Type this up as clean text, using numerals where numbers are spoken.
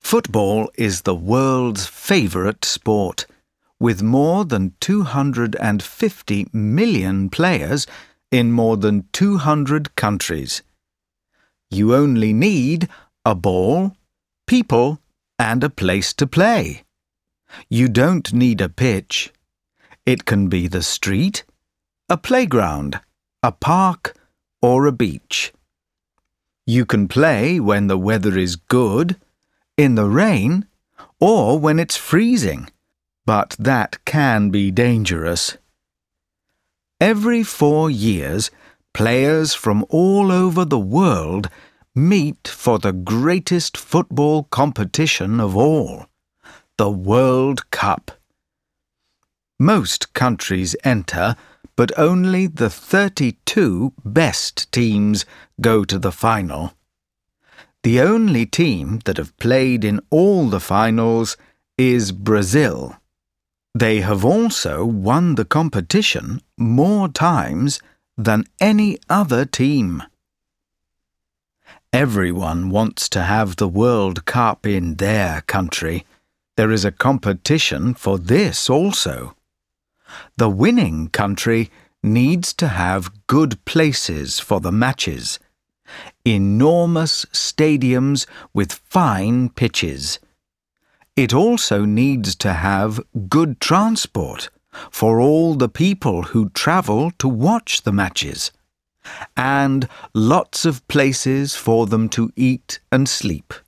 Football is the world's favourite sport, with more than 250 million players in more than 200 countries. You only need a ball, people, and a place to play. You don't need a pitch. It can be the street, a playground, a park, or a beach. You can play when the weather is good, in the rain, or when it's freezing, but that can be dangerous. Every 4 years, players from all over the world meet for the greatest football competition of all, the World Cup. Most countries enter, but only the 32 best teams go to the final. The only team that have played in all the finals is Brazil. They have also won the competition more times than any other team. Everyone wants to have the World Cup in their country. There is a competition for this also. The winning country needs to have good places for the matches. Enormous stadiums with fine pitches. It also needs to have good transport for all the people who travel to watch the matches, and lots of places for them to eat and sleep.